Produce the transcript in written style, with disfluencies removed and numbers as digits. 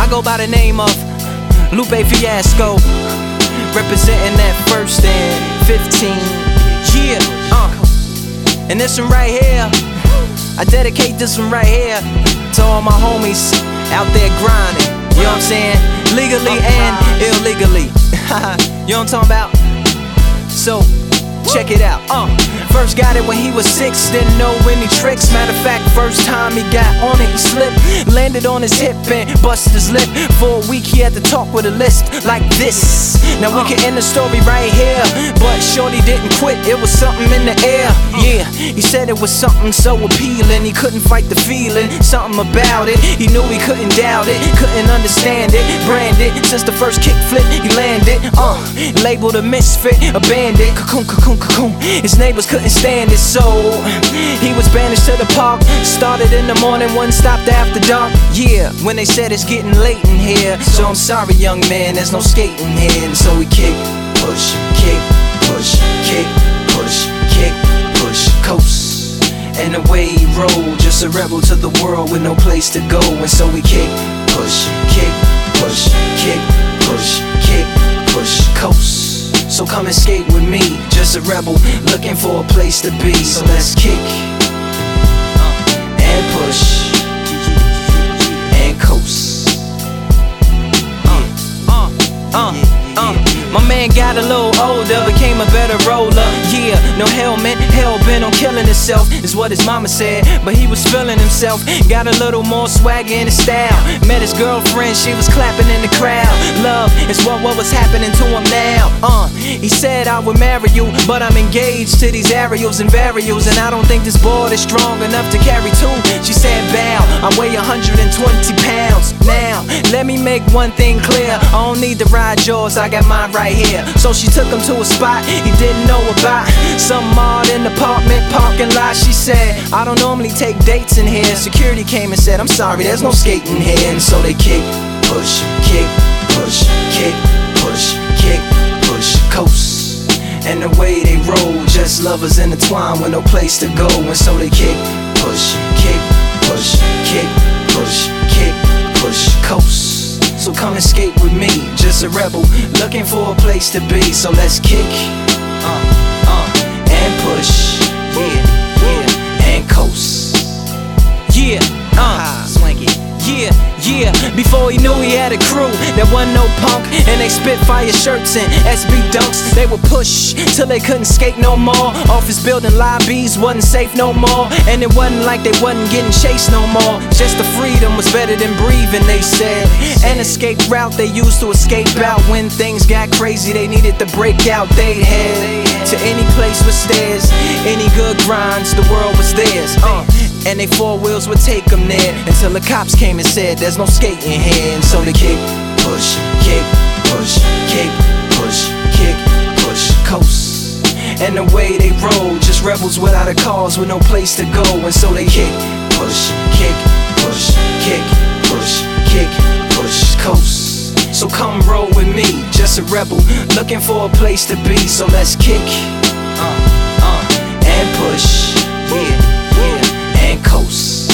go by the name of Lupe Fiasco, representing that first and 15. Yeah, and this one right here, I dedicate this one right here to all my homies out there grinding. You know what I'm saying? Legally and illegally. You know what I'm talking about? So, check it out. First got it when he was 6, didn't know any tricks. Matter of fact, first time he got on it, he slipped, landed on his hip and busted his lip. For a week he had to talk with a lisp like this. Now we can end the story right here, but shorty didn't quit, it was something in the air. Yeah, he said it was something so appealing, he couldn't fight the feeling, something about it. He knew he couldn't doubt it, couldn't understand it. Branded, since the first kick flip he landed. Labeled a misfit, a bandit. Cocoon, cocoon, cocoon. His neighbors couldn't stand it, so he was banished to the park. Started in the morning, one stopped after dark. Yeah, when they said it's getting late in here, so I'm sorry young man, there's no skating here. And so we kick, push, kick, push, kick, push, kick, push, coast. And away he rolled, just a rebel to the world with no place to go. And so we kick, push, kick, push, kick, push, kick, push, coast. So come and skate with me, just a rebel looking for a place to be. So let's kick and push and coast. My man got a little older, became a better roller. Yeah, no helmet, hell-bent on killing himself is what his mama said, but he was feeling himself. Got a little more swagger in his style. Met his girlfriend, she was clapping in the crowd. Love is what was happening to him now. He said I would marry you, but I'm engaged to these aerials and varials, and I don't think this board is strong enough to carry two. She said bow, I weigh 120 pounds. Now, let me make one thing clear, I don't need to ride yours, I got mine right here. So she took him to a spot he didn't know about, some odd in the apartment parking lot. She said, I don't normally take dates in here. Security came and said, I'm sorry, there's no skating here. And so they kick, push, kick, push, kick, push, kick, push, coast. And the way they roll, just lovers intertwined with no place to go. And so they kick, push, kick, push, kick, push, kick, push, coast. So come and skate with me, just a rebel looking for a place to be. So let's kick and push, yeah, and coast. Yeah, swanky. Yeah, before he knew he had a crew that wasn't no punk, and they spit fire shirts and SB dunks. They would push till they couldn't skate no more. Office building lobbies wasn't safe no more, and it wasn't like they wasn't getting chased no more. Just the freedom was better than breathing, they said. An escape route they used to escape out when things got crazy. They needed to break out. They'd head to any place with stairs, any good grinds, the world was theirs. And they four wheels would take them there until the cops came and said there's no skating here. And so they kick, push, kick, push, kick, push, kick, push, coast. And the way they roll, just rebels without a cause with no place to go. And so they kick, push, kick, push, kick, push, kick, push, coast. So come roll with me, just a rebel looking for a place to be. So let's kick and push, yeah, and coast.